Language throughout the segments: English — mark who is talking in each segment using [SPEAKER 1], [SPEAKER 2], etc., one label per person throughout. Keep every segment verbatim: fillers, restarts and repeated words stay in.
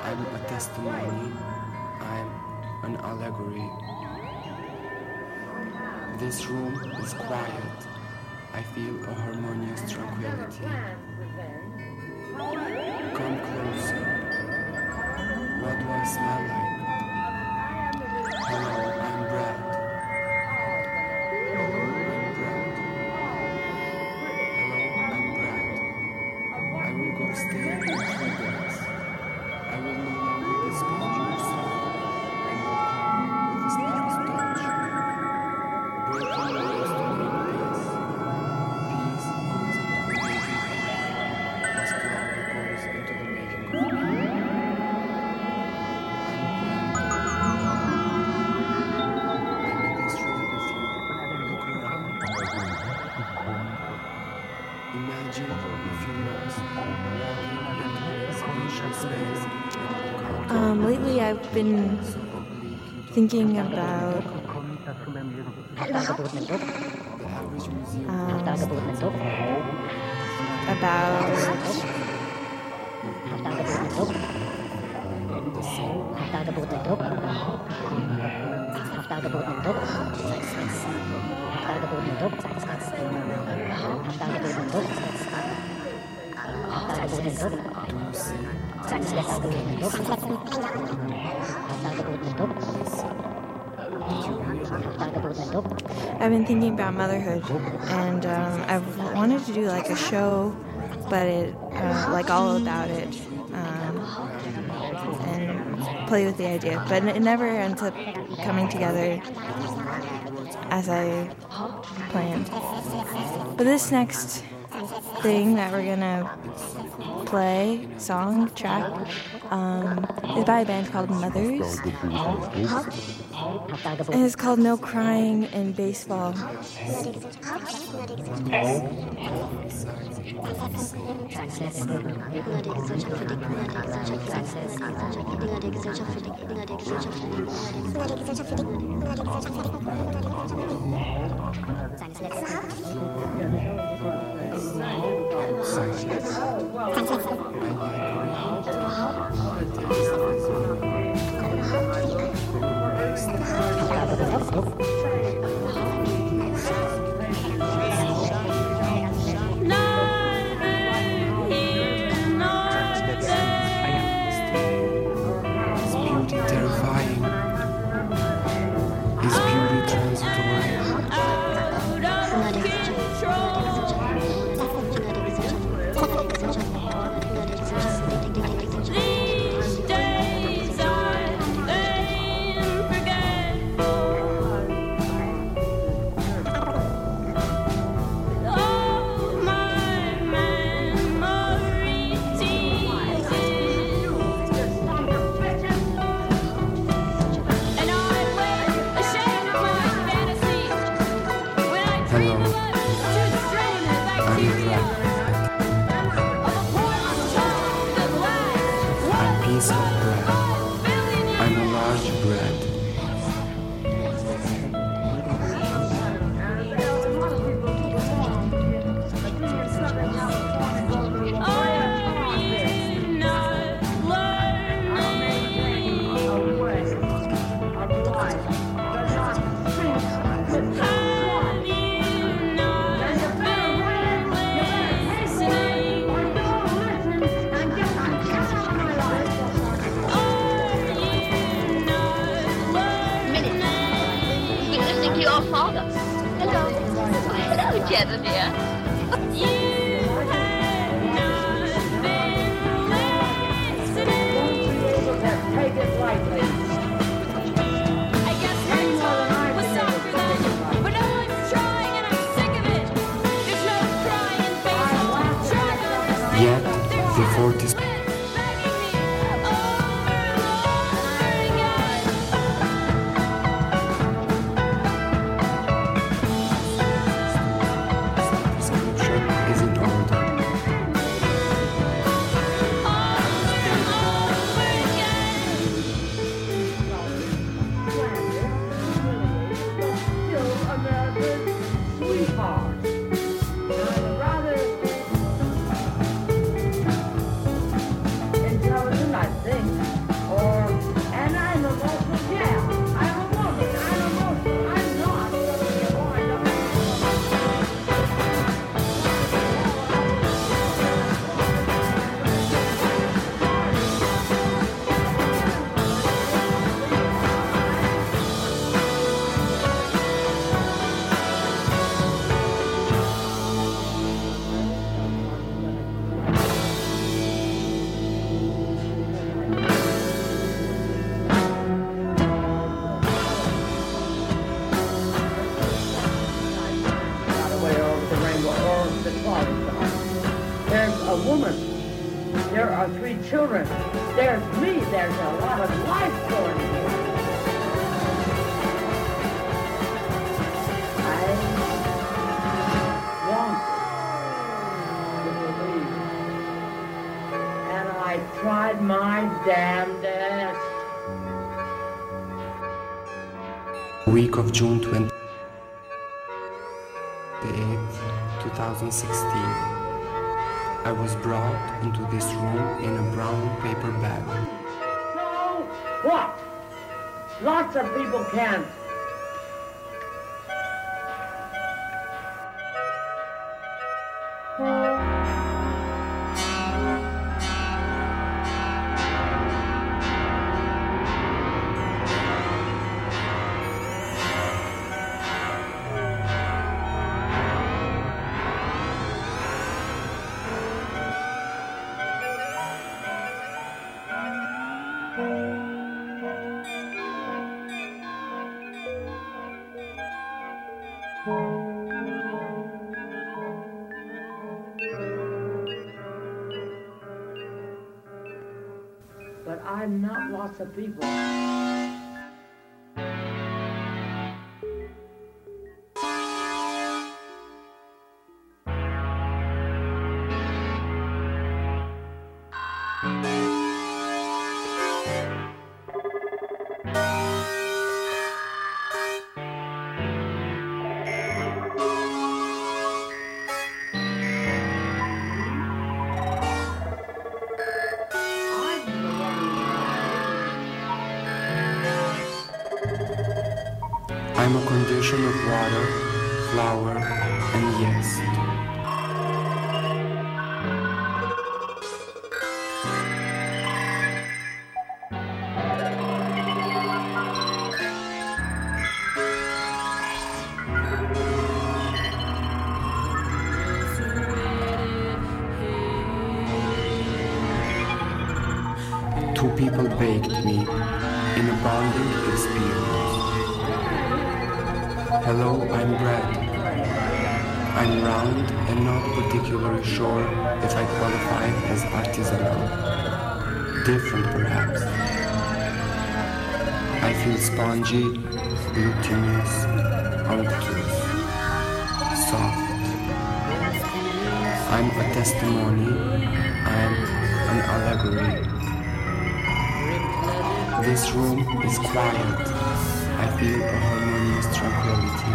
[SPEAKER 1] I'm a testimony. I'm an allegory. This room is quiet. I feel a harmonious tranquility. Come closer. What do I smell like? Hello, I'm Brad. Hello, I'm Brad. Hello, I'm Brad. I will go stay in three days. I will no longer be spongy and will come with a slightest touch. Breaking rules to make peace. Peace goes into the making of love, as love goes into the making of me. Imagine if you lost walking into spatial space.
[SPEAKER 2] Um, lately I've been thinking about um, I've been thinking about motherhood, and um, I've wanted to do like a show, but it uh, like all about it, um, and play with the idea. But it never ends up coming together as I planned. But this next thing that we're gonna play, song, track, um, is by a band called Mothers. And it's called No Crying in Baseball.
[SPEAKER 1] Is
[SPEAKER 3] children. There's me. There's a lot of life going here. I wanted to believe. And I tried my damnedest.
[SPEAKER 1] Week of June twenty-eighth, twenty sixteen. I was brought into this room in a brown paper bag.
[SPEAKER 3] So what? Lots of people can. But I'm not lots of people.
[SPEAKER 1] I'm a condition of water, flower, and yeast. Two people baked me in a bonding experience. Hello, I'm Brad. I'm round and not particularly sure if I qualify as artisanal. Different, perhaps. I feel spongy, glutinous, unctuous, soft. I'm a testimony and an allegory. This room is quiet. I feel a harmonious tranquility.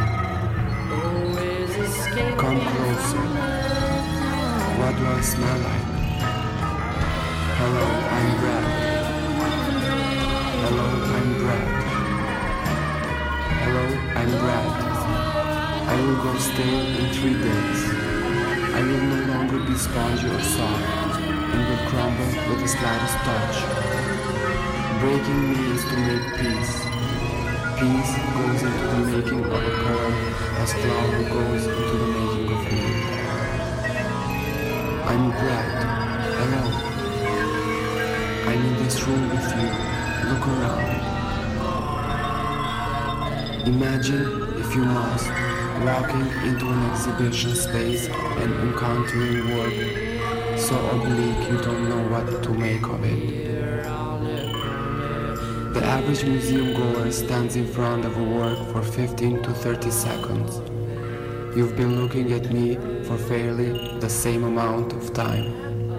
[SPEAKER 1] Come closer. What do I smell like? Hello, I'm Brad. Hello, I'm Brad. Hello, I'm Brad. I will go stay in three days. I will no longer be spongy or soft and will crumble with the slightest touch. Breaking me is to make peace. Peace goes into the making of a poem as flower goes into the making of me. I'm Brad. Hello. I'm in this room with you. Look around. Imagine, if you must, walking into an exhibition space and encountering work so oblique you don't know what to make of it. The average museum goer stands in front of a work for fifteen to thirty seconds. You've been looking at me for fairly the same amount of time.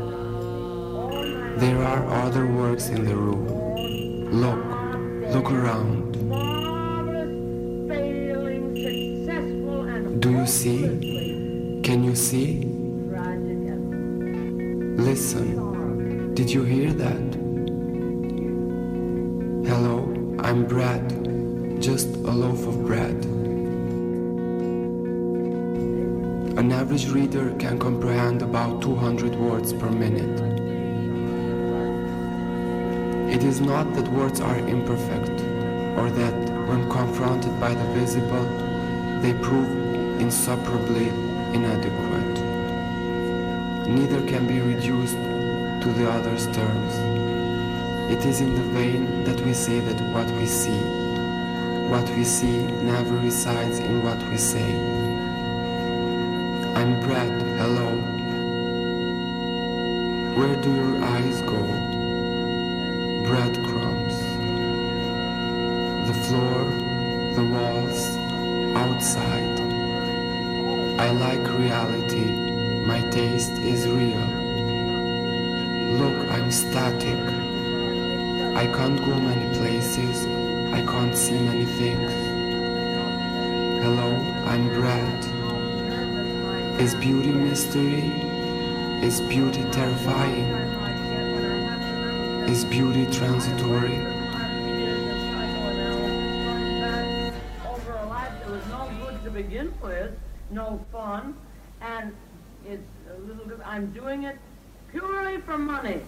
[SPEAKER 1] There are other works in the room. Look, look around. Do you see? Can you see? Listen, did you hear that? Hello, I'm Brad, just a loaf of bread. An average reader can comprehend about two hundred words per minute. It is not that words are imperfect, or that when confronted by the visible, they prove insuperably inadequate. Neither can be reduced to the other's terms. It is in the vein that we say that what we see, what we see never resides in what we say. I'm Brad, hello. Where do your eyes go? floor, the walls, outside. I like reality. My taste is real. Look, I'm static. I can't go many places. I can't see many things. Hello, I'm Brad. Is beauty mystery? Is beauty terrifying? Is beauty transitory?
[SPEAKER 3] Over a life that was no good to begin with, no fun, and it's a little bit, I'm doing it purely for money.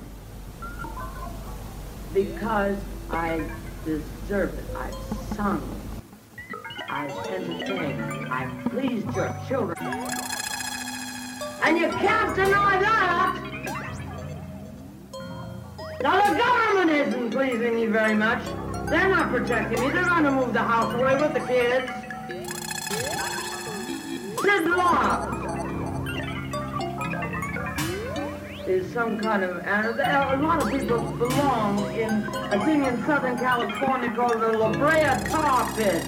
[SPEAKER 3] Because I deserve it. I've sung. I've entertained. I've pleased your children. And you can't deny that! Now the government isn't pleasing me very much. They're not protecting me. They're going to move the house away with the kids. Sid Law is some kind of, and a lot of people belong in a thing in Southern California called the La Brea Tar Pit.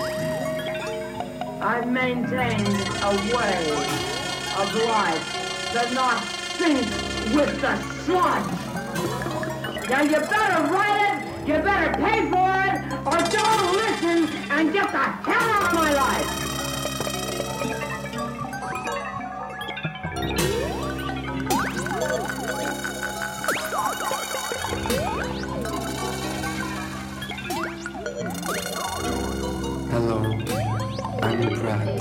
[SPEAKER 3] I've maintained a way of life that not sink with the sludge. Now you better write it, you better pay for it, or don't listen and get the hell out of my life.
[SPEAKER 1] Hello, I'm Brad.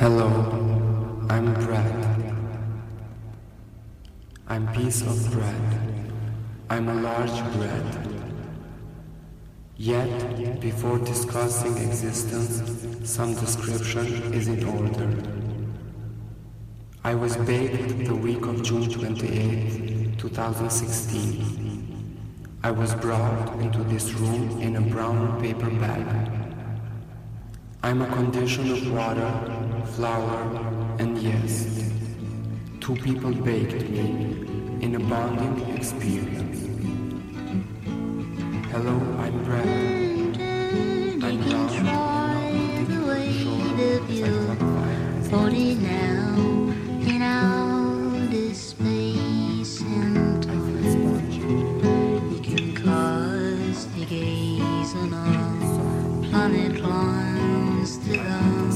[SPEAKER 1] Hello, I'm bread. I'm piece of bread. I'm a large bread. Yet, before discussing existence, some description is in order. I was baked the week of June twenty-eighth, twenty sixteen. I was brought into this room in a brown paper bag. I'm a condition of water, flour, and yeast. Two people baked me in a bonding experience. Hello, I'm bread. I'm round and not short.
[SPEAKER 4] forty now in outer space and time. You can cast your gaze on a planet lines to them.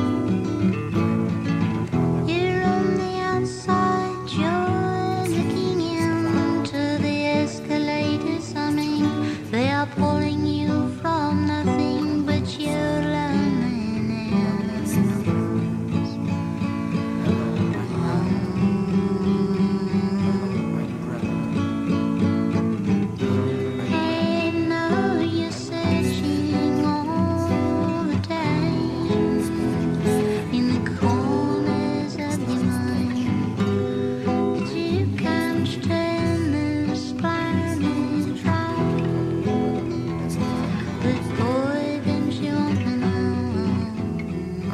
[SPEAKER 4] You're on the outside, you're looking into the escalators humming. They are pulling you from nothing but your loneliness. I know you're searching all the time in the corners of your mind, but you can't turn this planet right. But boy, don't you want to know?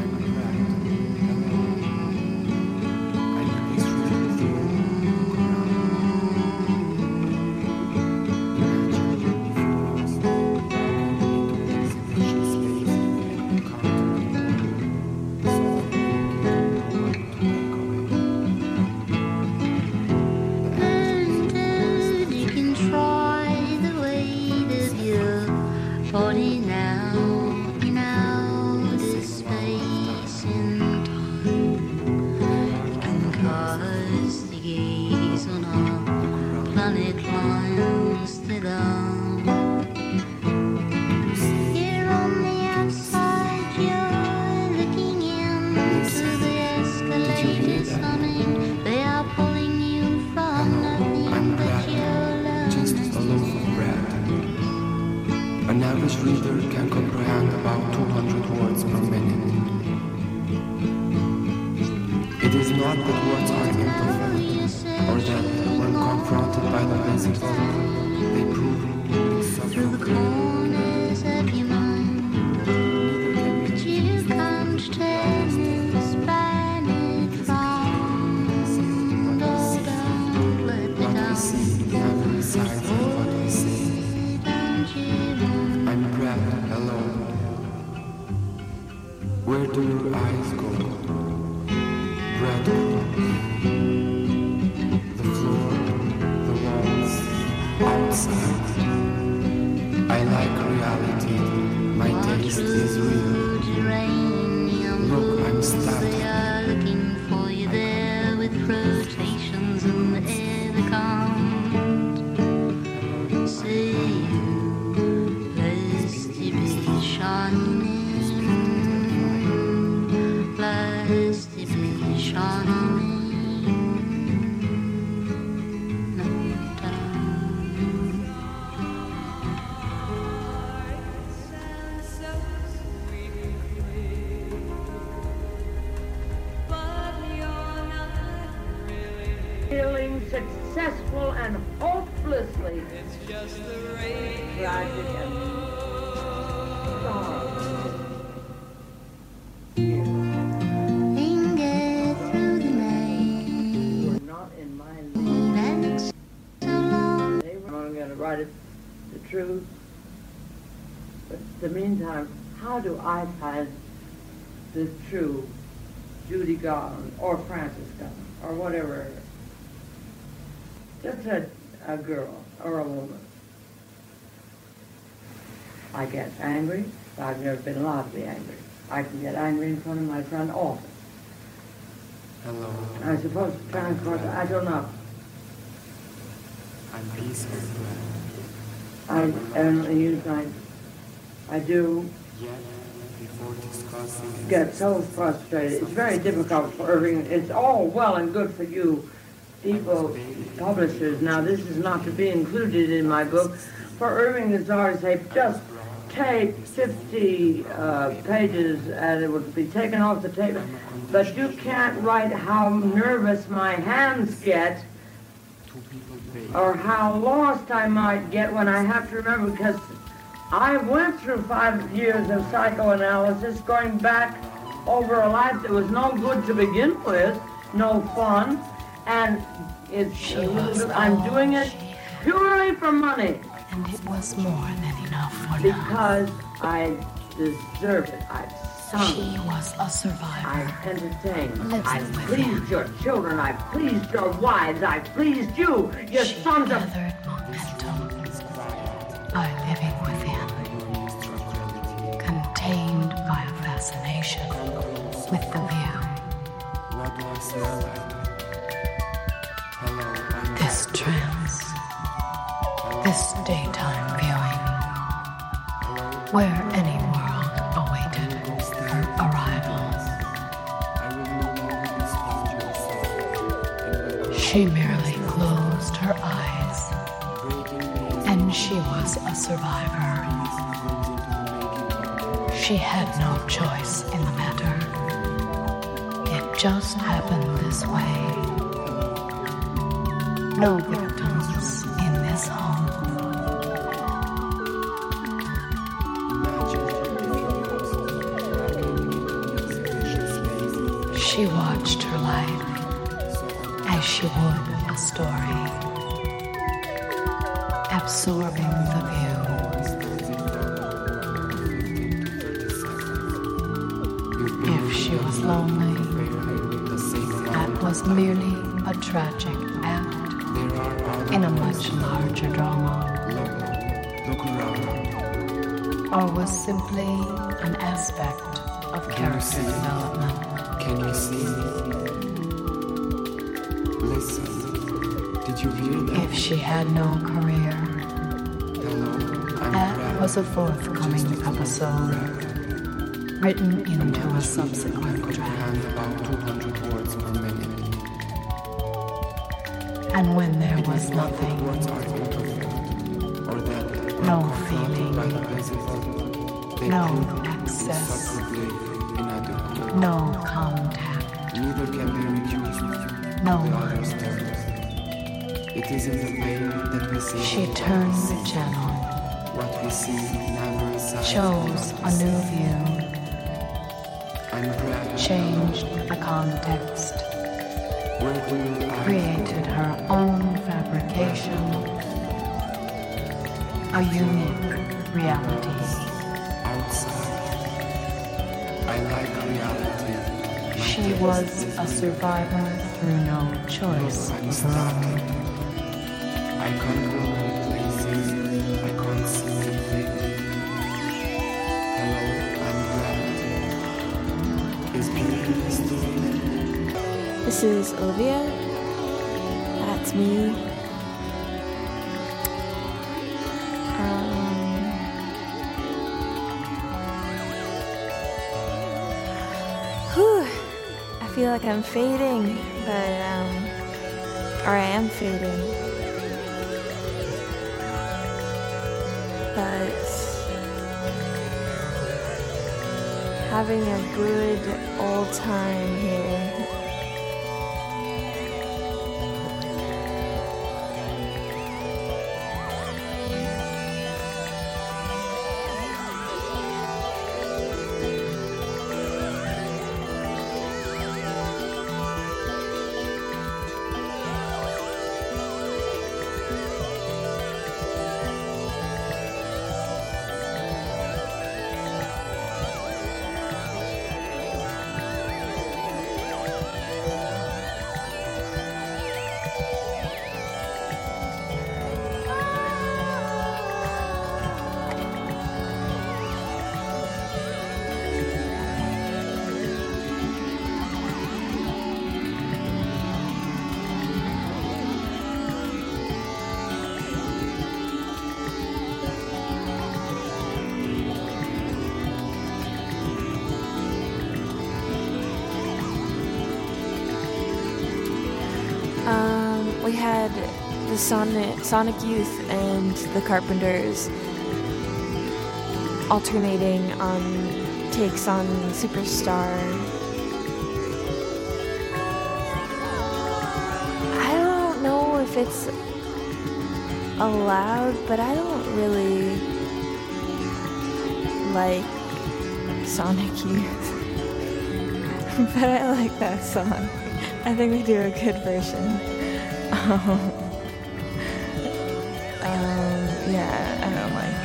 [SPEAKER 4] And dude, you can try the weight of your body now in outer space and time. You can cast your gaze on our planet lines to them. You're on the outside, you're looking into the escalators humming. They are pulling you from nothing but your
[SPEAKER 1] Just a
[SPEAKER 4] loneliness.
[SPEAKER 1] loaf of bread. An average reader can comprehend about two hundred words per minute. It is not that words are imperfect, or that when confronted by the principle, they prove
[SPEAKER 4] Through the
[SPEAKER 1] insufferable.
[SPEAKER 4] corners of your mind, but you can't turn this planet round. Oh, don't let me
[SPEAKER 1] What we
[SPEAKER 4] down.
[SPEAKER 1] see never resides in what we say.
[SPEAKER 4] Don't you want
[SPEAKER 1] I'm bread, hello. Where do your eyes go? Bread. The floor, the walls, outside. I like reality. My taste is real.
[SPEAKER 4] geranium?
[SPEAKER 1] Look, I'm stuck.
[SPEAKER 4] They are looking for you there with rotations in the air that can't see you. Lest you be shining, lest you be shining. Not down.
[SPEAKER 3] Feeling successful and hopelessly tragic and sorrowful.
[SPEAKER 4] And get through the night.
[SPEAKER 3] Were not in my league.
[SPEAKER 4] That's so long.
[SPEAKER 3] They were going to write it the truth. But in the meantime, how do I find the true Judy Garland or Frances Garland or whatever? Just a, a girl or a woman. I get angry. I've never been allowed to be angry. I can get angry in front of my son often.
[SPEAKER 1] Hello.
[SPEAKER 3] I'm supposed to transport, I don't know.
[SPEAKER 1] I'm piece of bread.
[SPEAKER 3] I only use my, I do,
[SPEAKER 1] Yet,
[SPEAKER 3] get so frustrated. It's very difficult for Irving. It's all well and good for you people, publishers. Now, this is not to be included in my book. For Irving Nazar to say, just tape fifty uh, pages and it would be taken off the tape. But you can't write how nervous my hands get or how lost I might get when I have to remember, because I went through five years of psychoanalysis going back over a life that was no good to begin with, no fun, and it's I'm doing it purely for money.
[SPEAKER 5] And it was more than enough for
[SPEAKER 3] because I deserve it. I've sung.
[SPEAKER 5] She was a survivor.
[SPEAKER 3] I've entertained.
[SPEAKER 5] Living
[SPEAKER 3] I've
[SPEAKER 5] with
[SPEAKER 3] pleased
[SPEAKER 5] him.
[SPEAKER 3] your children. I've pleased your wives. I've pleased you, you
[SPEAKER 5] She
[SPEAKER 3] sons of...
[SPEAKER 5] gathered momentum by living within, contained by a fascination with the view. This trance, this daytime viewing, where any world awaited her arrival. She merely closed her eyes, and she was a survivor. She had no choice in the matter. It just happened this way. No victims in this home. She watched her life as she would a story, absorbing the view. If she was lonely, that was merely a tragic act in a much larger drama, or was simply an aspect of character development.
[SPEAKER 1] Can you see me? Listen. Did you hear that?
[SPEAKER 5] If she had no career,
[SPEAKER 1] Hello, I'm
[SPEAKER 5] that
[SPEAKER 1] Brad.
[SPEAKER 5] was a forthcoming episode, written into a subsequent draft.
[SPEAKER 1] And about two hundred words per minute.
[SPEAKER 5] And when there was nothing,
[SPEAKER 1] Words are interviewed, or that
[SPEAKER 5] no
[SPEAKER 1] by
[SPEAKER 5] feeling,
[SPEAKER 1] the visitor, they
[SPEAKER 5] no
[SPEAKER 1] prove
[SPEAKER 5] access,
[SPEAKER 1] insufferably inadequate.
[SPEAKER 5] no contact,
[SPEAKER 1] Neither can be reduced
[SPEAKER 5] no
[SPEAKER 1] to the
[SPEAKER 5] one.
[SPEAKER 1] other's terms. It is in the vein that we see
[SPEAKER 5] She turned the channel,
[SPEAKER 1] what we see never resides.
[SPEAKER 5] chose a new view,
[SPEAKER 1] I'm Brad.
[SPEAKER 5] changed the context,
[SPEAKER 1] Where will I
[SPEAKER 5] created her own fabrication, a unique reality.
[SPEAKER 1] outside? I like reality. My
[SPEAKER 5] She
[SPEAKER 1] taste
[SPEAKER 5] was
[SPEAKER 1] is
[SPEAKER 5] a survivor through no choice
[SPEAKER 1] I'm
[SPEAKER 5] of her
[SPEAKER 1] stuck.
[SPEAKER 5] own.
[SPEAKER 1] I can't go to places. I can't see anything. Hello, I'm Brad. Is beauty history?
[SPEAKER 2] This is Olivia. That's me. Um, whew, I feel like I'm fading, but um, or I am fading. But having a good old time here. Um, we had the Sonic, Sonic Youth and the Carpenters alternating on takes on Superstar. I don't know if it's allowed, but I don't really like Sonic Youth. But I like that song. I think we do a good version. Um, um, yeah, I don't like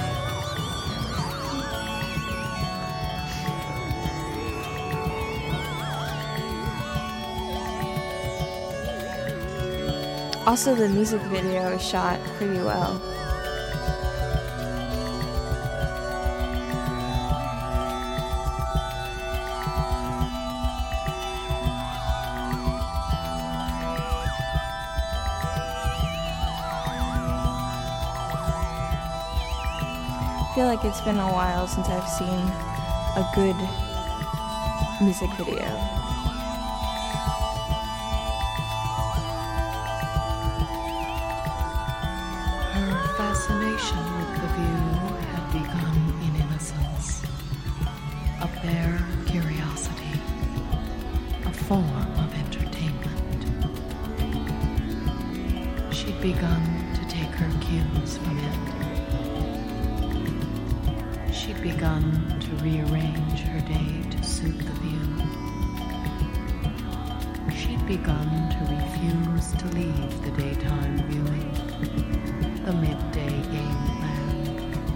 [SPEAKER 2] it. Also, the music video is shot pretty well. I feel like it's been a while since I've seen a good music video.
[SPEAKER 5] Her fascination with the view had begun in innocence, a bare curiosity, a form of entertainment. She'd begun to take her cues from it. She'd begun to rearrange her day to suit the view. She'd begun to refuse to leave the daytime viewing, the midday game plan.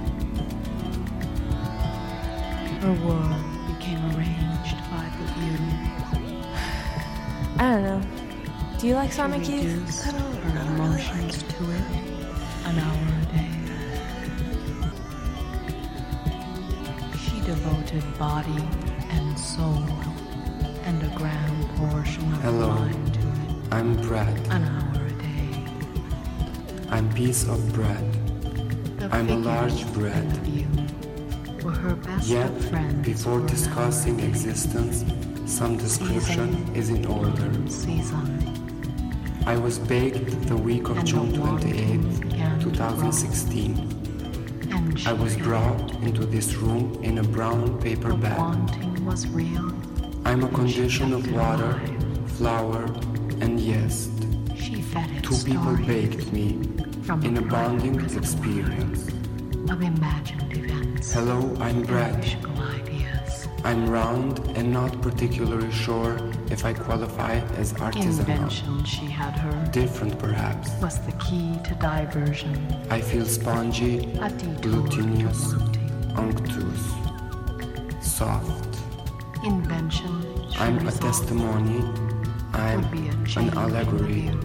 [SPEAKER 5] Her world became arranged by the view.
[SPEAKER 2] I don't know. Do you like Sonic
[SPEAKER 5] She
[SPEAKER 2] Youth?
[SPEAKER 5] reduced
[SPEAKER 2] I don't
[SPEAKER 5] her
[SPEAKER 2] really
[SPEAKER 5] emotions
[SPEAKER 2] like it.
[SPEAKER 5] to it, an hour a day. She devoted body and soul and a grand portion of
[SPEAKER 1] Hello.
[SPEAKER 5] mind to it,
[SPEAKER 1] I'm bread.
[SPEAKER 5] an hour a day.
[SPEAKER 1] I'm piece of bread.
[SPEAKER 5] The
[SPEAKER 1] I'm a
[SPEAKER 5] figures
[SPEAKER 1] large
[SPEAKER 5] in
[SPEAKER 1] bread.
[SPEAKER 5] the view were her best
[SPEAKER 1] Yet,
[SPEAKER 5] of friends
[SPEAKER 1] before
[SPEAKER 5] for an
[SPEAKER 1] discussing
[SPEAKER 5] hour a day.
[SPEAKER 1] existence, some description is in order.
[SPEAKER 5] Season.
[SPEAKER 1] I was baked the week of
[SPEAKER 5] And the
[SPEAKER 1] June
[SPEAKER 5] wantons began
[SPEAKER 1] twenty-eighth,
[SPEAKER 5] to
[SPEAKER 1] twenty sixteen.
[SPEAKER 5] And she
[SPEAKER 1] I was
[SPEAKER 5] felt
[SPEAKER 1] brought into this room in a brown paper
[SPEAKER 5] the
[SPEAKER 1] bag.
[SPEAKER 5] wanting was real.
[SPEAKER 1] I'm a
[SPEAKER 5] and she
[SPEAKER 1] condition
[SPEAKER 5] kept
[SPEAKER 1] of
[SPEAKER 5] it
[SPEAKER 1] water,
[SPEAKER 5] alive.
[SPEAKER 1] flour, and yeast.
[SPEAKER 5] She fed it
[SPEAKER 1] Two people
[SPEAKER 5] stories
[SPEAKER 1] baked me
[SPEAKER 5] from
[SPEAKER 1] in a
[SPEAKER 5] private
[SPEAKER 1] bonding
[SPEAKER 5] reservoirs
[SPEAKER 1] experience.
[SPEAKER 5] of imagined events.
[SPEAKER 1] Hello, I'm
[SPEAKER 5] and
[SPEAKER 1] bread.
[SPEAKER 5] wishful ideas.
[SPEAKER 1] I'm round and not particularly sure if I qualify as artisanal.
[SPEAKER 5] Invention, she had heard,
[SPEAKER 1] Different perhaps.
[SPEAKER 5] was the key to diversion.
[SPEAKER 1] I feel spongy,
[SPEAKER 5] A detour
[SPEAKER 1] glutinous,
[SPEAKER 5] to wanting.
[SPEAKER 1] unctuous, soft.
[SPEAKER 5] Invention, she
[SPEAKER 1] I'm a
[SPEAKER 5] resolved,
[SPEAKER 1] testimony. I'm
[SPEAKER 5] would be a
[SPEAKER 1] an
[SPEAKER 5] change in
[SPEAKER 1] allegory.
[SPEAKER 5] the view.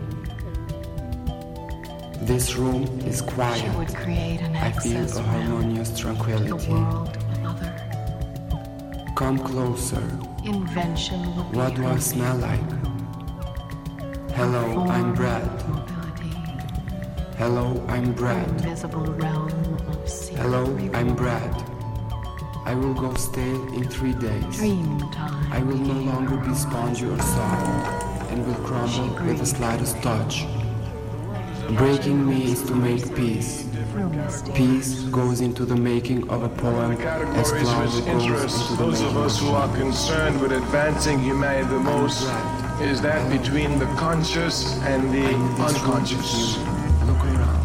[SPEAKER 1] This room is
[SPEAKER 5] She
[SPEAKER 1] quiet.
[SPEAKER 5] would create an
[SPEAKER 1] I feel
[SPEAKER 5] access
[SPEAKER 1] a
[SPEAKER 5] route
[SPEAKER 1] harmonious
[SPEAKER 5] to the
[SPEAKER 1] tranquility.
[SPEAKER 5] world of other.
[SPEAKER 1] Come closer.
[SPEAKER 5] Invention would be
[SPEAKER 1] What do
[SPEAKER 5] her
[SPEAKER 1] I smell
[SPEAKER 5] vehicle,
[SPEAKER 1] like? Hello,
[SPEAKER 5] form
[SPEAKER 1] I'm
[SPEAKER 5] of
[SPEAKER 1] bread.
[SPEAKER 5] mobility,
[SPEAKER 1] Hello, I'm
[SPEAKER 5] an
[SPEAKER 1] bread.
[SPEAKER 5] invisible realm of secret
[SPEAKER 1] Hello, I'm
[SPEAKER 5] reward.
[SPEAKER 1] bread. I will go stale in three days.
[SPEAKER 5] Dream time.
[SPEAKER 1] I will no
[SPEAKER 5] became
[SPEAKER 1] longer
[SPEAKER 5] her
[SPEAKER 1] be
[SPEAKER 5] own.
[SPEAKER 1] spongy or soft, and will crumble with the
[SPEAKER 5] breathed.
[SPEAKER 1] slightest touch. Breaking me is to make peace.
[SPEAKER 5] Through misty
[SPEAKER 1] Peace goes into the making of a poem as
[SPEAKER 6] Categories
[SPEAKER 1] flower
[SPEAKER 6] which
[SPEAKER 1] goes
[SPEAKER 6] interest
[SPEAKER 1] into the
[SPEAKER 6] those of
[SPEAKER 1] making
[SPEAKER 6] us who are concerned with advancing humanity the most is that between the conscious and the unconscious.
[SPEAKER 1] Look around.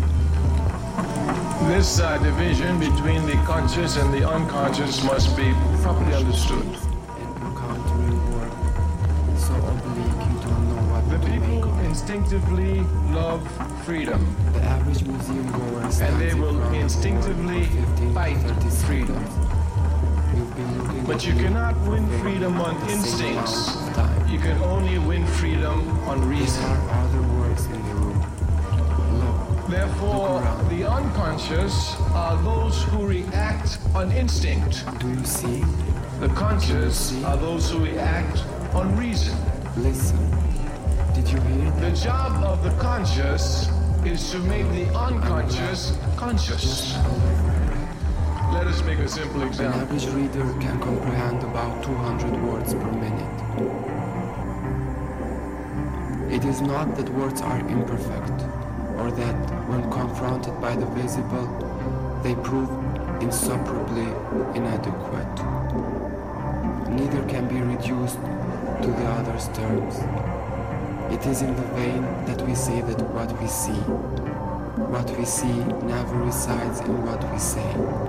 [SPEAKER 6] This uh, division between the conscious and the unconscious must be properly understood.
[SPEAKER 1] And encountering work so oblique you don't know what
[SPEAKER 6] The
[SPEAKER 1] to make
[SPEAKER 6] people
[SPEAKER 1] of it.
[SPEAKER 6] instinctively love freedom,
[SPEAKER 1] The average museum goer stands
[SPEAKER 6] and they
[SPEAKER 1] in
[SPEAKER 6] will
[SPEAKER 1] front of the
[SPEAKER 6] instinctively
[SPEAKER 1] work for fifteen to
[SPEAKER 6] fight
[SPEAKER 1] thirty
[SPEAKER 6] freedom.
[SPEAKER 1] seconds. You've been looking
[SPEAKER 6] But
[SPEAKER 1] at
[SPEAKER 6] you
[SPEAKER 1] me
[SPEAKER 6] cannot
[SPEAKER 1] for
[SPEAKER 6] win
[SPEAKER 1] very
[SPEAKER 6] freedom on
[SPEAKER 1] the same
[SPEAKER 6] instincts.
[SPEAKER 1] amount of time.
[SPEAKER 6] You can only win freedom on
[SPEAKER 1] There
[SPEAKER 6] reason.
[SPEAKER 1] are other works in the room. Look.
[SPEAKER 6] Therefore,
[SPEAKER 1] Look around.
[SPEAKER 6] the unconscious are those who react on instinct.
[SPEAKER 1] Do you see?
[SPEAKER 6] The conscious are those who react on reason.
[SPEAKER 1] Listen. Did you hear
[SPEAKER 6] The
[SPEAKER 1] that?
[SPEAKER 6] job of the conscious is to make the unconscious conscious. Let us make a simple
[SPEAKER 1] An
[SPEAKER 6] example.
[SPEAKER 1] average reader can comprehend about two hundred words per minute. It is not that words are imperfect, or that when confronted by the visible, they prove insuperably inadequate. Neither can be reduced to the other's terms. It is in the vein that we say that what we see, what we see never resides in what we say.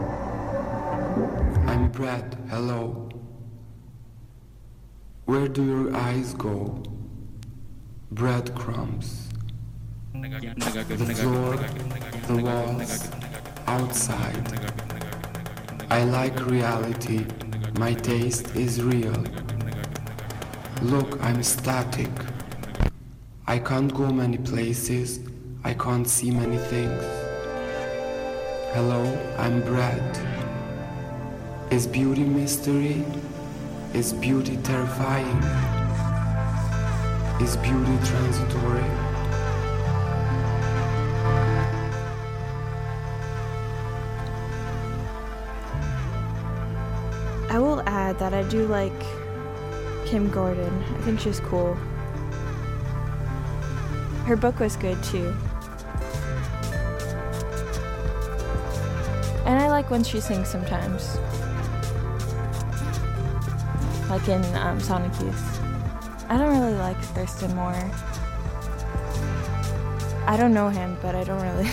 [SPEAKER 1] I'm Brad, hello. Where do your eyes go? Breadcrumbs. The floor, the walls, outside. I like reality. My taste is real. Look, I'm static. I can't go many places. I can't see many things. Hello, I'm Brad. Is beauty mystery? Is beauty terrifying? Is beauty transitory?
[SPEAKER 2] I will add that I do like Kim Gordon. I think she's cool. Her book was good too. And I like when she sings sometimes. Like in um, Sonic Youth. I don't really like Thurston Moore. I don't know him, but I don't really.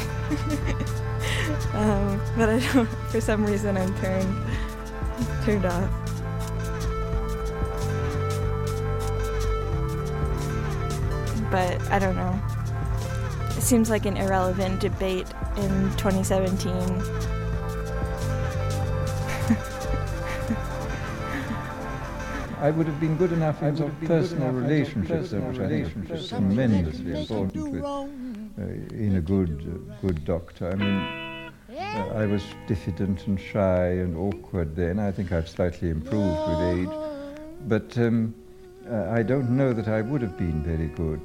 [SPEAKER 2] um, but I don't. For some reason, I'm turned turned off. But I don't know. It seems like an irrelevant debate in twenty seventeen.
[SPEAKER 7] I would have been good enough in sort of personal relationships, though, which I think is tremendously important with, uh, in a good, uh, good doctor. I mean, uh, I was diffident and shy and awkward then. I think I've slightly improved with age. But um, uh, I don't know that I would have been very good.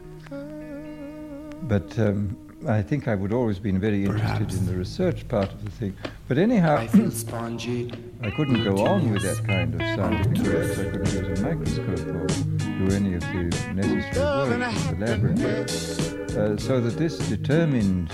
[SPEAKER 7] But um, I think I would always been very interested
[SPEAKER 1] Perhaps.
[SPEAKER 7] in the research part of the thing. But anyhow,
[SPEAKER 1] I feel spongy.
[SPEAKER 7] I couldn't go on with that kind of scientific research. I couldn't use a microscope or do any of the necessary work in the laboratory. Uh, so that this determined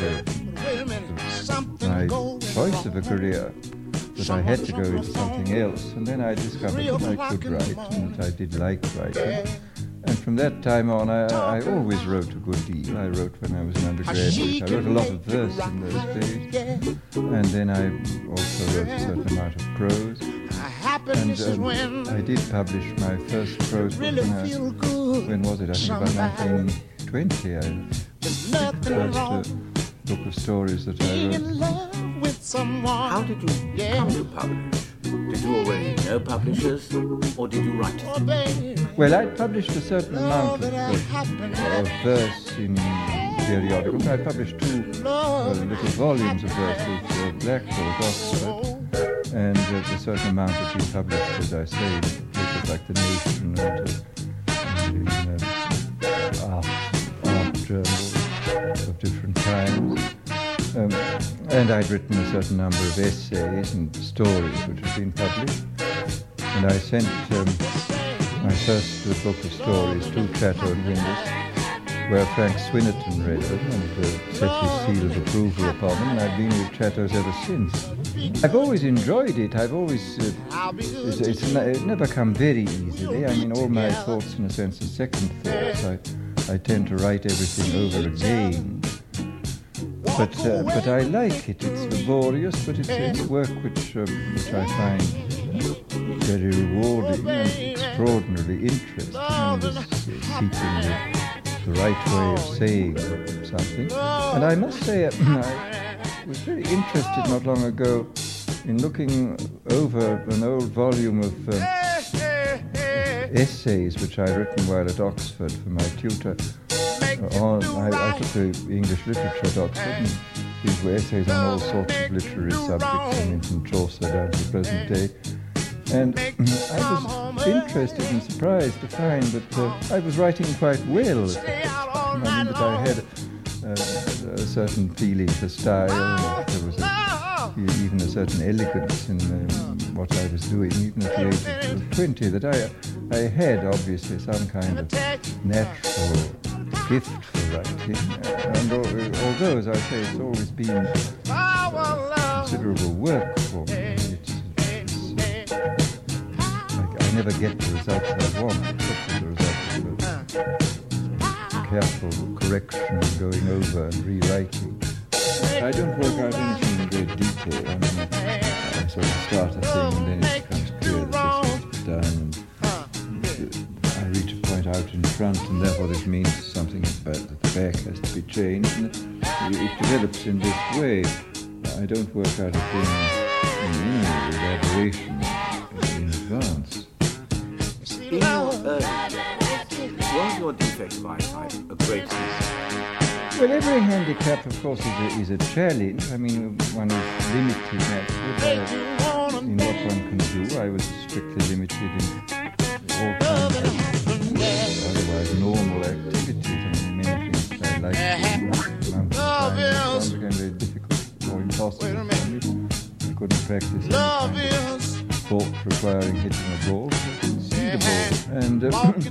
[SPEAKER 7] uh, my choice of a career, that I had to go into something else. And then I discovered that I could write and that I did like writing. And from that time on, I, I always wrote a good deal. I wrote when I was an undergraduate. I wrote a lot of verse in those days. And then I also wrote a certain amount of prose. And um, I did publish my first prose book when, I, when was it? I think about nineteen twenty. I the first uh, book of stories that I wrote.
[SPEAKER 8] How did you come to publish? Did you already know publishers, or did you write it?
[SPEAKER 7] Well, I published a certain amount of, uh, of verse in periodicals. I published two uh, little volumes of verse with uh, Blackpool at Oxford, and uh, a certain amount had been published, as I say, in papers like The Nation and, uh, and in uh, art, art journals of different kinds. Um, and I'd written a certain number of essays and stories which had been published. And I sent um, my first uh, book of stories to Chatto and Windus, where Frank Swinnerton read them and uh, set his seal of approval upon them, and I've been with Chatto's ever since. I've always enjoyed it. I've always, uh, it's, it's, it's never come very easily. I mean, all my thoughts, in a sense, are second thoughts. I, I tend to write everything over again. But uh, but I like it. It's laborious, but it's, it's work which um, which I find very rewarding and extraordinarily interesting. And it's seeking the, the right way of saying something. And I must say, uh, I was very interested not long ago in looking over an old volume of um, essays which I'd written while at Oxford for my tutor. On, I, I took the English literature at Oxford, and these were essays on all sorts of literary subjects, from Minton Chaucer down to the present day. And I was interested and surprised to find that uh, I was writing quite well. I mean that I had uh, a certain feeling for style, and there was a, even a certain elegance in um, what I was doing, even at the age of twenty, that I, I had obviously some kind of natural gift for writing. And al- although, as I say, it's always been considerable work for me, it's, it's, I, I never get the results I want, except for the result of a careful correction, going over and rewriting. I don't work out anything in great detail. I mean, I sort of start a thing and then it becomes clear that this is done. And I reach a point out in front, and therefore this means something about that the back has to be changed. And it, it develops in this way. I don't work out a thing in any elaboration in advance.
[SPEAKER 8] In your early days, was your defect of eyesight a great issue?
[SPEAKER 7] Well, every handicap, of course, is a, is a challenge. I mean, one is limited naturally uh, in what one can do. I was strictly limited in all kinds of otherwise normal activities. I mean, many things I like to do. Mountain climbing became very difficult or impossible for me. I couldn't practice any kind of sport requiring hitting a ball. I couldn't see the ball. And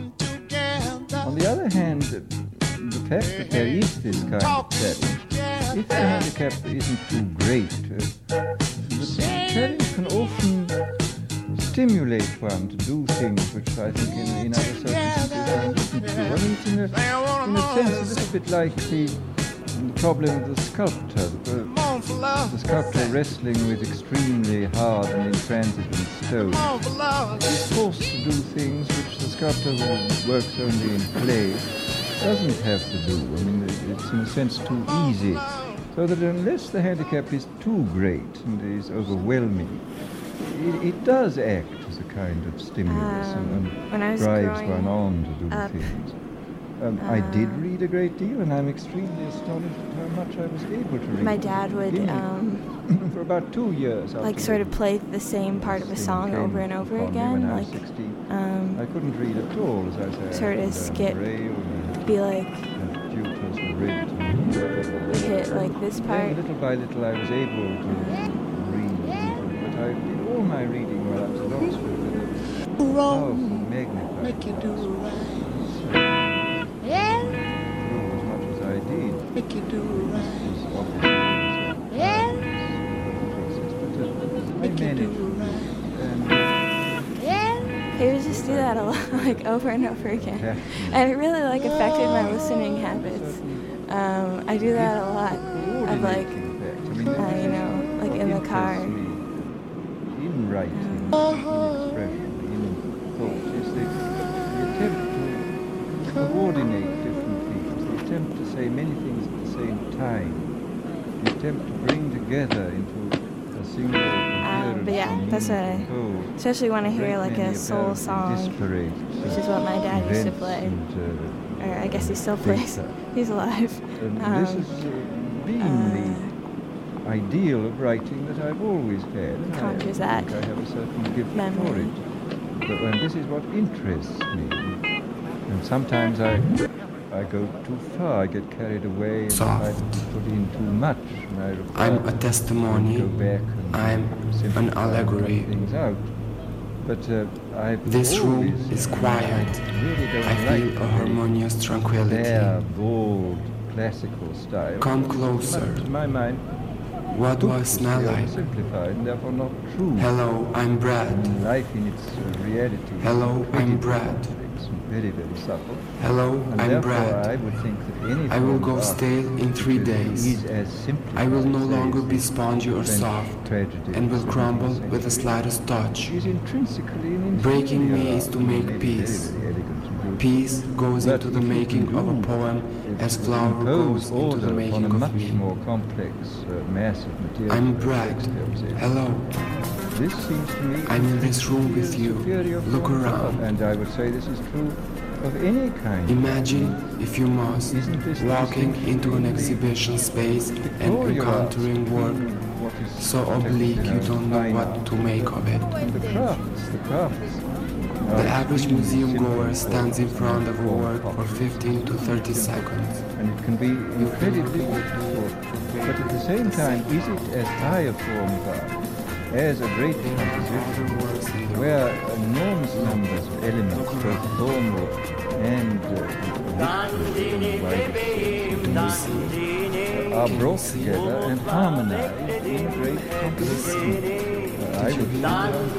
[SPEAKER 7] uh, on the other hand, the fact that there is this kind of challenge, if the handicap isn't too great, uh, the challenge can often stimulate one to do things which I think in, in other circumstances one wouldn't do. I mean, it's in a, in a sense a little bit like the, the problem of the sculptor. The, the sculptor wrestling with extremely hard and intransigent stone is forced to do things which the sculptor who works only in clay doesn't have to do. I mean, it's in a sense too easy. So that unless the handicap is too great and is overwhelming, it, it does act as a kind of stimulus
[SPEAKER 2] Um, when I
[SPEAKER 7] and,
[SPEAKER 2] was
[SPEAKER 7] and drives
[SPEAKER 2] growing
[SPEAKER 7] one on to do
[SPEAKER 2] up,
[SPEAKER 7] things. Um, I did read a great deal, and I'm extremely astonished at how much I was able to read.
[SPEAKER 2] My dad would
[SPEAKER 7] In-
[SPEAKER 2] um,
[SPEAKER 7] for about two years.
[SPEAKER 2] like
[SPEAKER 7] after
[SPEAKER 2] sort of
[SPEAKER 7] the
[SPEAKER 2] play the same part of a
[SPEAKER 7] thing
[SPEAKER 2] song
[SPEAKER 7] came
[SPEAKER 2] over and over
[SPEAKER 7] upon me
[SPEAKER 2] again,
[SPEAKER 7] when I
[SPEAKER 2] like
[SPEAKER 7] was sixteen.
[SPEAKER 2] um,
[SPEAKER 7] I couldn't read at all, as I say. I
[SPEAKER 2] sort of
[SPEAKER 7] had, uh,
[SPEAKER 2] skip,
[SPEAKER 7] Braille and,
[SPEAKER 2] be like
[SPEAKER 7] and tutors were read to me.
[SPEAKER 2] hit like this
[SPEAKER 7] Then
[SPEAKER 2] part.
[SPEAKER 7] little by little I was able to read, but I did all my reading while I was at Oxford with a powerful magnifying
[SPEAKER 9] Make you do
[SPEAKER 7] glass.
[SPEAKER 9] right.
[SPEAKER 7] So, as much as I did,
[SPEAKER 9] Make you do right.
[SPEAKER 7] was obviously a process, but uh, I
[SPEAKER 9] Make you
[SPEAKER 7] managed.
[SPEAKER 9] do right.
[SPEAKER 7] And
[SPEAKER 2] He would just do that a lot, like over and over again. And it really like affected my listening habits. Um, I do that a lot. Of like, uh, you know, like in the car.
[SPEAKER 7] In writing, in expression, in thought, is the, the attempt to coordinate different things, the attempt to say many things at the same time, the attempt to bring together into a single coherent
[SPEAKER 2] Um, but yeah, that's what I,
[SPEAKER 7] whole.
[SPEAKER 2] especially when I hear
[SPEAKER 7] Great
[SPEAKER 2] like
[SPEAKER 7] many
[SPEAKER 2] a soul
[SPEAKER 7] apparently
[SPEAKER 2] song,
[SPEAKER 7] disparate,
[SPEAKER 2] which is what my dad used to
[SPEAKER 7] events
[SPEAKER 2] play.
[SPEAKER 7] and, uh,
[SPEAKER 2] Or I guess he still plays.
[SPEAKER 7] data.
[SPEAKER 2] He's alive.
[SPEAKER 7] And
[SPEAKER 2] Um,
[SPEAKER 7] this has uh, been
[SPEAKER 2] uh,
[SPEAKER 7] the ideal of writing that I've always had. And
[SPEAKER 2] Conjures
[SPEAKER 7] I
[SPEAKER 2] that
[SPEAKER 7] think I have a certain gift for
[SPEAKER 2] memory.
[SPEAKER 7] it. But when this is what interests me. And sometimes I I go too far, I get carried away and
[SPEAKER 1] Soft.
[SPEAKER 7] try to put in too much. And I require
[SPEAKER 1] I'm a
[SPEAKER 7] to
[SPEAKER 1] testimony.
[SPEAKER 7] go back and
[SPEAKER 1] I'm
[SPEAKER 7] simplify
[SPEAKER 1] an
[SPEAKER 7] and
[SPEAKER 1] allegory.
[SPEAKER 7] cut things out. But uh, I've
[SPEAKER 1] This room
[SPEAKER 7] always,
[SPEAKER 1] is
[SPEAKER 7] uh,
[SPEAKER 1] quiet.
[SPEAKER 7] really don't
[SPEAKER 1] I
[SPEAKER 7] like
[SPEAKER 1] feel a harmonious tranquility.
[SPEAKER 7] their bold classical style.
[SPEAKER 1] Come closer.
[SPEAKER 7] But to my mind,
[SPEAKER 1] What do I
[SPEAKER 7] books
[SPEAKER 1] smell
[SPEAKER 7] are
[SPEAKER 1] like?
[SPEAKER 7] simplified and therefore not true.
[SPEAKER 1] Hello, I'm Brad.
[SPEAKER 7] And life in its uh, reality. is
[SPEAKER 1] Hello,
[SPEAKER 7] pretty
[SPEAKER 1] I'm Brad.
[SPEAKER 7] complex and very, very subtle.
[SPEAKER 1] Hello,
[SPEAKER 7] And
[SPEAKER 1] I'm
[SPEAKER 7] therefore,
[SPEAKER 1] Brad.
[SPEAKER 7] I would think that any
[SPEAKER 1] I will
[SPEAKER 7] form
[SPEAKER 1] go
[SPEAKER 7] of
[SPEAKER 1] stale
[SPEAKER 7] art
[SPEAKER 1] in three
[SPEAKER 7] is-
[SPEAKER 1] days.
[SPEAKER 7] Is as simplified,
[SPEAKER 1] I will no
[SPEAKER 7] say,
[SPEAKER 1] longer
[SPEAKER 7] as
[SPEAKER 1] be
[SPEAKER 7] the
[SPEAKER 1] spongy or
[SPEAKER 7] French
[SPEAKER 1] soft
[SPEAKER 7] tragedy
[SPEAKER 1] and
[SPEAKER 7] of
[SPEAKER 1] will
[SPEAKER 7] the
[SPEAKER 1] crumble
[SPEAKER 7] seventeenth
[SPEAKER 1] with the
[SPEAKER 7] century.
[SPEAKER 1] slightest touch.
[SPEAKER 7] Is intrinsically an
[SPEAKER 1] Breaking
[SPEAKER 7] inferior
[SPEAKER 1] me is
[SPEAKER 7] art,
[SPEAKER 1] to
[SPEAKER 7] and
[SPEAKER 1] make
[SPEAKER 7] very,
[SPEAKER 1] peace.
[SPEAKER 7] very, very elegant and beautiful.
[SPEAKER 1] Peace goes
[SPEAKER 7] But
[SPEAKER 1] into the
[SPEAKER 7] if you
[SPEAKER 1] making
[SPEAKER 7] can
[SPEAKER 1] of a
[SPEAKER 7] do
[SPEAKER 1] poem
[SPEAKER 7] it
[SPEAKER 1] as
[SPEAKER 7] would
[SPEAKER 1] flower
[SPEAKER 7] impose
[SPEAKER 1] goes into the
[SPEAKER 7] order
[SPEAKER 1] making
[SPEAKER 7] on a
[SPEAKER 1] of
[SPEAKER 7] much
[SPEAKER 1] me.
[SPEAKER 7] more complex uh, mass of material.
[SPEAKER 1] I'm
[SPEAKER 7] than
[SPEAKER 1] Brad.
[SPEAKER 7] Shakespeare was able to
[SPEAKER 1] Hello.
[SPEAKER 7] This seems to me
[SPEAKER 1] I'm in this room
[SPEAKER 7] to be
[SPEAKER 1] with
[SPEAKER 7] a
[SPEAKER 1] you.
[SPEAKER 7] superior
[SPEAKER 1] Look
[SPEAKER 7] form of art,
[SPEAKER 1] around.
[SPEAKER 7] and I would say this is true of any kind.
[SPEAKER 1] Imagine, if you must,
[SPEAKER 7] Isn't this
[SPEAKER 1] walking
[SPEAKER 7] distinction
[SPEAKER 1] into an
[SPEAKER 7] in the
[SPEAKER 1] exhibition space and
[SPEAKER 7] Victorian art
[SPEAKER 1] encountering work
[SPEAKER 7] between what is
[SPEAKER 1] so oblique you don't know
[SPEAKER 7] fine
[SPEAKER 1] what
[SPEAKER 7] art
[SPEAKER 1] to make of it.
[SPEAKER 7] and the crafts, the crafts.
[SPEAKER 1] The average museum goer stands in front of a work for fifteen to thirty seconds.
[SPEAKER 7] And it can be incredibly beautiful. But at the same time, is it as high a form of art as a great composition where enormous numbers of elements, both formal and uh, literally are brought together and harmonized in great composition. Uh, I would say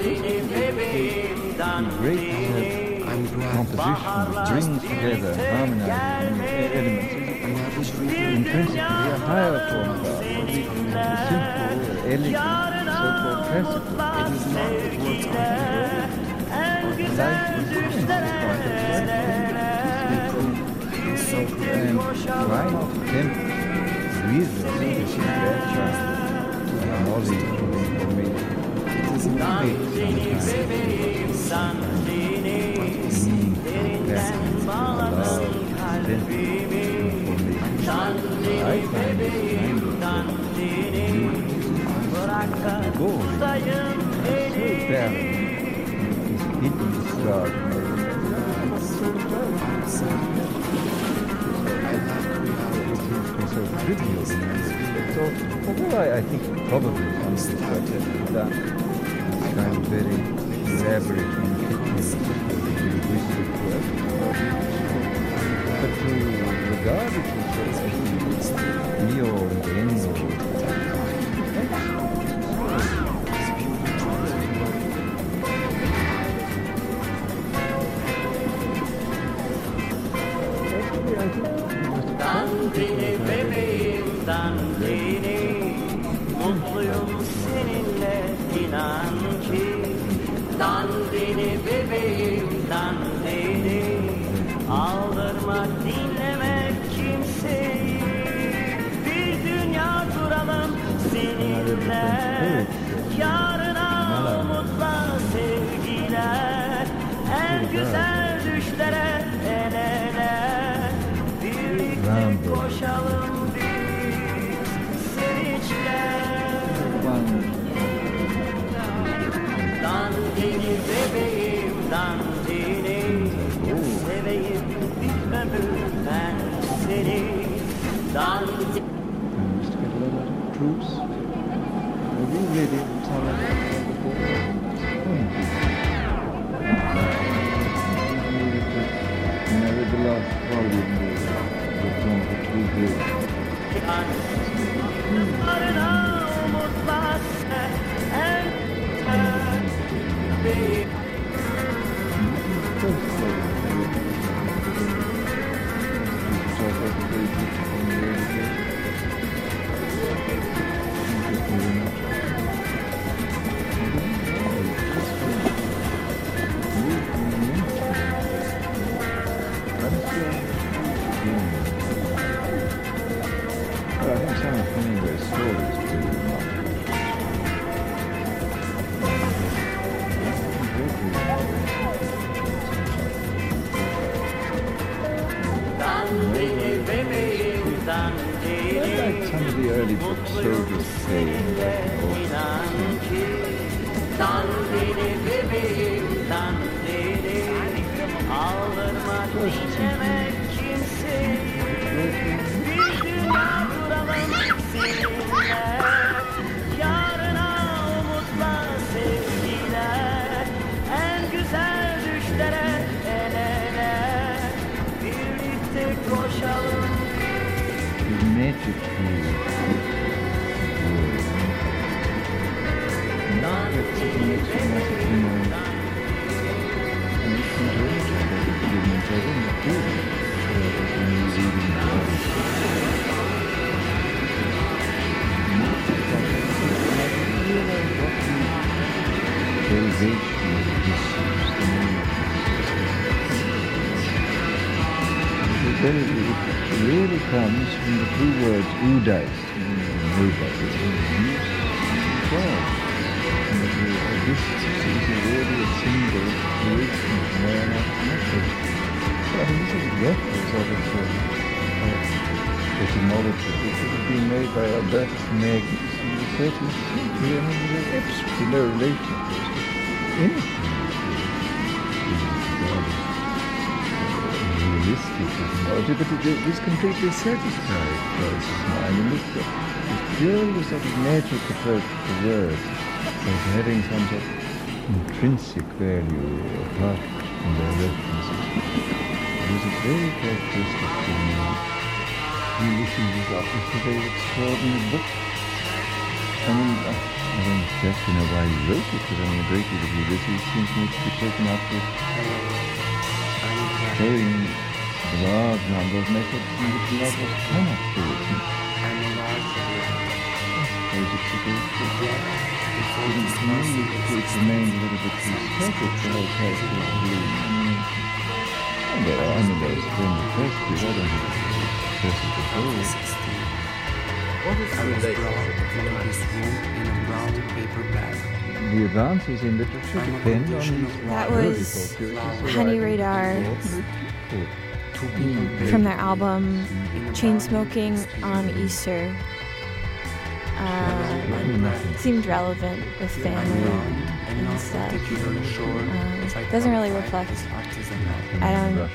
[SPEAKER 7] great uh, composition that brings together and harmonizes elements is in principle a higher form of art, the simple, elegant, so-called classical.
[SPEAKER 1] It is not that works on
[SPEAKER 7] Life is and why not attempt with the sufficient lecture and knowledge of information to make some kind of meaningful practice allow authentic information. I find this kind of goal so barren, is hidden start. So trivial. So, although I, I think probably some of this work has been done, it's kind of very elaborate and linguistic work, but to regard it as a be all and end all.
[SPEAKER 10] Dandini bebeğim dandini, mutluyum seninle inan ki. Dandini bebeğim dandini, aldırma dinleme kimseyi. Bir dünya kuralım seninle, yarına umutla sevgiler. En güzel düşlere el ele. Koşalım biz sevinçler. Dandini bebeğim dandini, seveyim bir ömür ben seni. Dandini.
[SPEAKER 7] Troops, are we ready to tell us I read the last volume.
[SPEAKER 10] Yarına umutla en bebeğim.
[SPEAKER 7] But I think some of Hemingway's stories do not. Like some of the early books, soldiers say,
[SPEAKER 10] yarına umutla sevgiler, en güzel düşlere el ele, birlikte koşalım.
[SPEAKER 7] Magic Then it really comes from the two words udais, nobody, God. This is really a single creation of man after nothing. So I think this is reference of its uh, etymology. It could have been made by Albertus Magnus in the thirteenth century. I mean, there's absolutely no relation to anything. Realistic technology, but it is completely satisfied Christ's mind, and it's a purely sort of magic approach to the word, of having some sort of intrinsic value apart from their references. was a very characteristic thing. Ulysses is obviously a very extraordinary book. I mean, I, I don't exactly know why he wrote it, but I mean, a great deal of Ulysses seems to me to be taken up with showing the large number of methods in which lovers cannot be written. I suppose it's because it seems to me it remained a little bit too static, the whole character of Bloom. And there are, I mean, there is splendid passages, I don't think it's perfect at all.
[SPEAKER 8] What is the relationship
[SPEAKER 1] between this room in a brown paper bag?
[SPEAKER 7] The advances in literature depend on these.
[SPEAKER 2] That was Honey Radar from their album Chainsmoking on Easter. Uh, seemed relevant with family and stuff. Um, doesn't really reflect. I don't.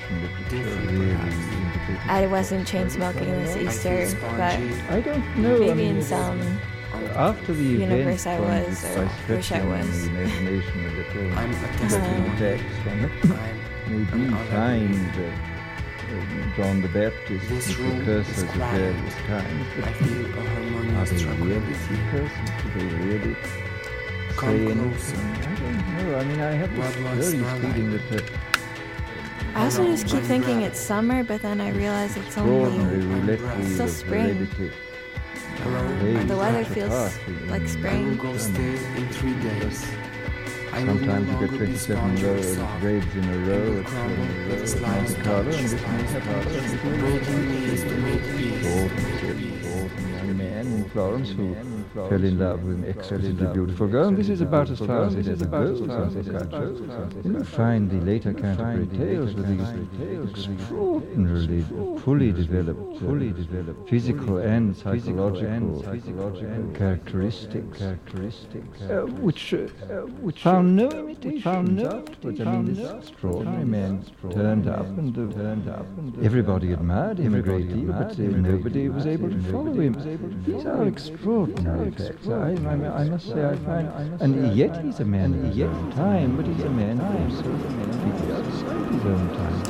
[SPEAKER 2] I wasn't chain smoking this Easter, but
[SPEAKER 7] I don't know.
[SPEAKER 2] maybe
[SPEAKER 7] I mean,
[SPEAKER 2] in some
[SPEAKER 7] after the
[SPEAKER 2] universe I
[SPEAKER 7] event,
[SPEAKER 2] was,
[SPEAKER 7] by
[SPEAKER 2] or wish I was.
[SPEAKER 7] the imagination a little,
[SPEAKER 1] I'm
[SPEAKER 7] looking back from it, maybe find uh, uh, John the Baptist as precursors of various times, but
[SPEAKER 1] I feel a
[SPEAKER 7] are
[SPEAKER 1] harmonious
[SPEAKER 7] they really precursors? Do they really say anything? I don't know. I mean, I have this very feeling that uh,
[SPEAKER 2] I also just keep thinking it's summer, but then I realize it's
[SPEAKER 7] extraordinary
[SPEAKER 2] only
[SPEAKER 7] roulette
[SPEAKER 2] it's
[SPEAKER 7] wheel
[SPEAKER 2] still
[SPEAKER 7] of
[SPEAKER 2] spring.
[SPEAKER 7] heredity.
[SPEAKER 2] Uh, the weather feels like
[SPEAKER 1] I will
[SPEAKER 2] spring.
[SPEAKER 1] go stay in three days. I will no
[SPEAKER 7] Sometimes you
[SPEAKER 1] longer
[SPEAKER 7] get
[SPEAKER 1] be
[SPEAKER 7] twenty-seven
[SPEAKER 1] sponge
[SPEAKER 7] row,
[SPEAKER 1] or soft.
[SPEAKER 7] grades in a
[SPEAKER 1] It
[SPEAKER 7] row
[SPEAKER 1] will
[SPEAKER 7] at
[SPEAKER 1] crumble
[SPEAKER 7] uh,
[SPEAKER 1] with a
[SPEAKER 7] at
[SPEAKER 1] slice
[SPEAKER 7] Monte Carlo, and this may
[SPEAKER 1] touch.
[SPEAKER 7] have
[SPEAKER 1] Breaking me is to make peace.
[SPEAKER 7] A man in Florence who fell in love with an exquisitely beautiful girl, and this is about as far as it ever goes. You find the later Canterbury Tales with these extraordinarily fully developed, fully developed physical and psychological characteristics, characteristics, uh, which uh, which found no imitation. Found no afterwards. I mean, this extraordinary man turned up, and uh, turned up, and everybody admired him a great deal, but uh, nobody was able to follow him. These are extraordinary facts. I, I, I must say, I find, and yet he's a man of his own time, but he's a man who also completely outside his own time.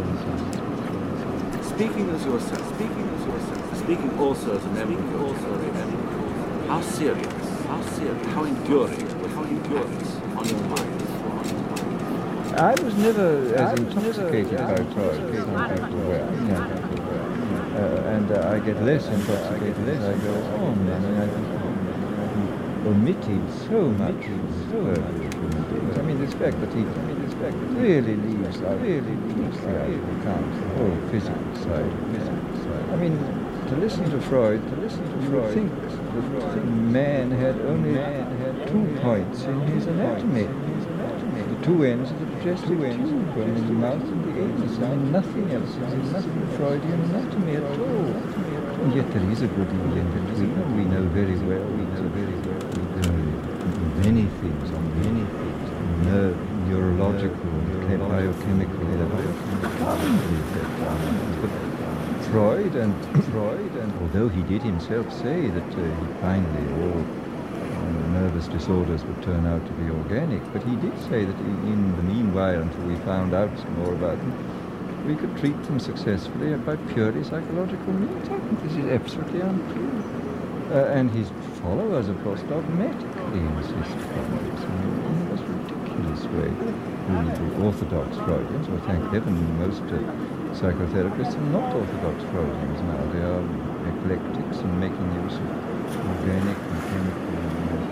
[SPEAKER 8] Speaking as yourself, speaking as yourself, speaking also as an eminent, also as an eminent. How serious, how serious, how enduring, how enduring on your mind.
[SPEAKER 7] I was never as intoxicated by Freud as some people were. Yeah. Uh, and uh, I get less intoxicated as I go on. I mean, I've omitted so much so much. I mean, this fact that he, I mean, this fact that really leaves out, really leaves out the account, the whole physical side, physical side. I mean, to listen to Freud, to listen to Freud, think that man had only two points in his anatomy. Two ends of the digestive tube, one in the mouth and the anus, I mean nothing else, I mean nothing Freudian anatomy at all. And yet there is a good deal in between, and we know very well, we know very well, we know many things, on many things, nerve, neurological, biochemical level. But Freud and Freud, and although he did himself say that uh, he finally all nervous disorders would turn out to be organic, but he did say that in the meanwhile, until we found out some more about them, we could treat them successfully by purely psychological means. I think this is absolutely untrue. Uh, and his followers, of course, dogmatically insist upon this in the most ridiculous way. The orthodox Freudians, well, thank heaven, most uh, psychotherapists are not orthodox Freudians now. They are eclectics and making use of organic and chemical and